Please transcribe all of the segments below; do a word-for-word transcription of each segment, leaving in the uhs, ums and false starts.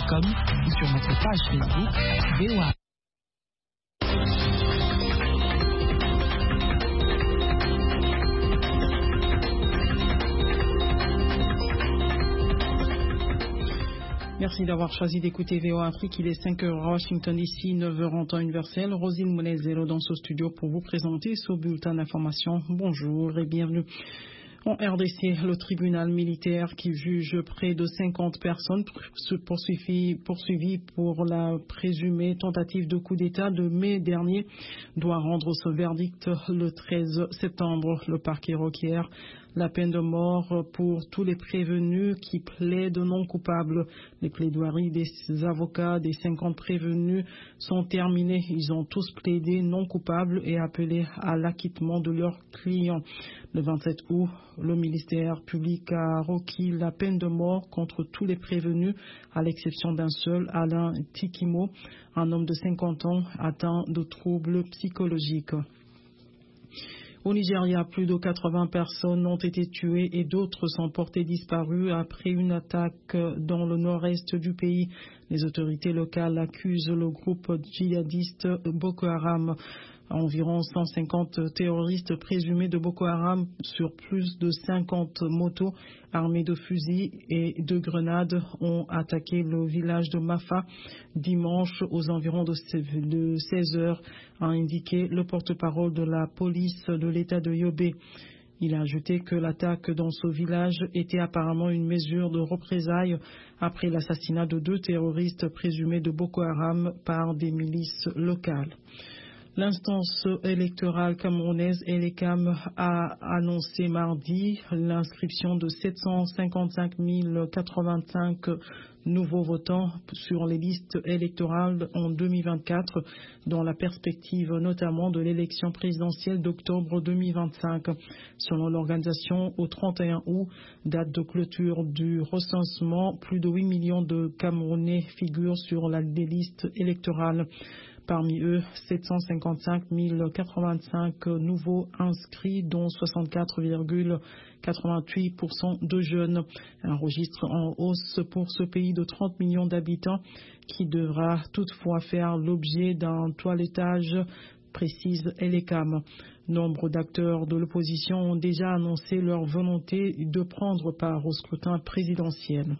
com ou sur notre page Facebook V O A. Merci d'avoir choisi d'écouter V O A Afrique. Il est cinq heures à Washington, ici neuf heures en temps universel. Rosine Mounez-Zéro dans ce studio pour vous présenter ce bulletin d'information. Bonjour et bienvenue. En R D C, le tribunal militaire qui juge près de cinquante personnes poursuivies poursuivi pour la présumée tentative de coup d'État de mai dernier doit rendre ce verdict le treize septembre. Le parquet requiert la peine de mort pour tous les prévenus qui plaident non coupables. Les plaidoiries des avocats des cinquante prévenus sont terminées. Ils ont tous plaidé non coupables et appelé à l'acquittement de leurs clients. Le vingt-sept août, le ministère public a requis la peine de mort contre tous les prévenus, à l'exception d'un seul, Alain Tikimo, un homme de cinquante ans atteint de troubles psychologiques. Au Nigeria, plus de quatre-vingts personnes ont été tuées et d'autres sont portées disparues après une attaque dans le nord-est du pays. Les autorités locales accusent le groupe djihadiste Boko Haram. Environ cent cinquante terroristes présumés de Boko Haram sur plus de cinquante motos armées de fusils et de grenades ont attaqué le village de Mafa dimanche aux environs de seize heures, a indiqué le porte-parole de la police de l'État de Yobe. Il a ajouté que l'attaque dans ce village était apparemment une mesure de représailles après l'assassinat de deux terroristes présumés de Boko Haram par des milices locales. L'instance électorale camerounaise Elecam a annoncé mardi l'inscription de sept cent cinquante-cinq mille quatre-vingt-cinq nouveaux votants sur les listes électorales en deux mille vingt-quatre, dans la perspective notamment de l'élection présidentielle d'octobre deux mille vingt-cinq. Selon l'organisation, au trente et un août, date de clôture du recensement, plus de huit millions de Camerounais figurent sur la liste électorale. Parmi eux, sept cent cinquante-cinq mille quatre-vingt-cinq nouveaux inscrits, dont soixante-quatre virgule quatre-vingt-huit pour cent de jeunes. Un registre en hausse pour ce pays de trente millions d'habitants qui devra toutefois faire l'objet d'un toilettage, précise Elecam. Nombre d'acteurs de l'opposition ont déjà annoncé leur volonté de prendre part au scrutin présidentiel.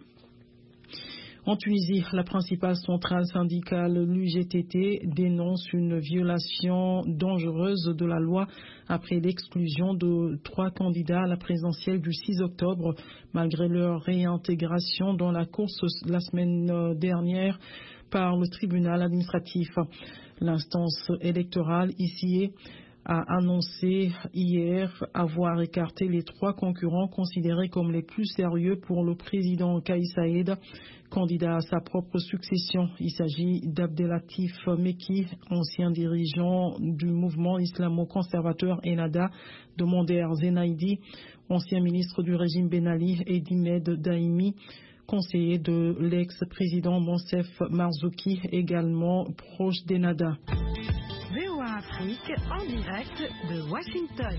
En Tunisie, la principale centrale syndicale, l'U G T T, dénonce une violation dangereuse de la loi après l'exclusion de trois candidats à la présidentielle du six octobre, malgré leur réintégration dans la course la semaine dernière par le tribunal administratif. L'instance électorale ici a annoncé hier avoir écarté les trois concurrents considérés comme les plus sérieux pour le président Kais Saied, candidat à sa propre succession. Il s'agit d'Abdelatif Meki, ancien dirigeant du mouvement islamo-conservateur Ennahda, de Monder Zenaidi, ancien ministre du régime Ben Ali, et d'Imed Daimi, conseiller de l'ex-président Monsef Marzouki, également proche d'Ennahda. V O A Afrique en direct de Washington.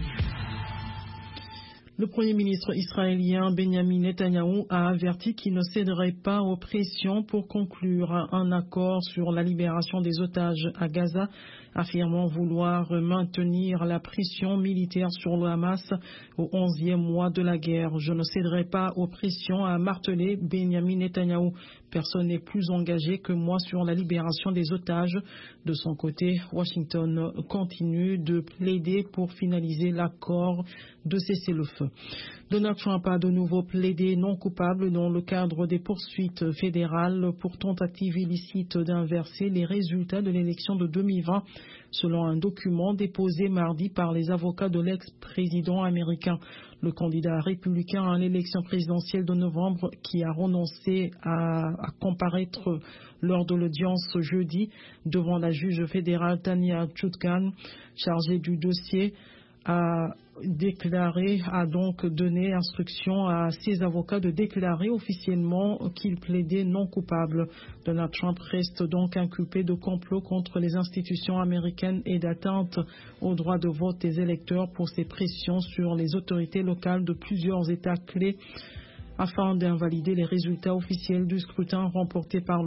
Le Premier ministre israélien Benjamin Netanyahou a averti qu'il ne céderait pas aux pressions pour conclure un accord sur la libération des otages à Gaza, affirmant vouloir maintenir la pression militaire sur le Hamas au onzième mois de la guerre. Je ne céderai pas aux pressions, a martelé Benjamin Netanyahou. Personne n'est plus engagé que moi sur la libération des otages. De son côté, Washington continue de plaider pour finaliser l'accord de cessez-le-feu. Donald Trump a de nouveau plaidé non coupable dans le cadre des poursuites fédérales pour tentative illicite d'inverser les résultats de l'élection de deux mille vingt, selon un document déposé mardi par les avocats de l'ex-président américain. Le candidat républicain à l'élection présidentielle de novembre, qui a renoncé à, à comparaître lors de l'audience jeudi devant la juge fédérale Tanya Chutkan, chargée du dossier, a déclaré, a donc donné instruction à ses avocats de déclarer officiellement qu'il plaidait non coupable. Donald Trump reste donc inculpé de complot contre les institutions américaines et d'atteinte au droit de vote des électeurs pour ses pressions sur les autorités locales de plusieurs États clés afin d'invalider les résultats officiels du scrutin remporté par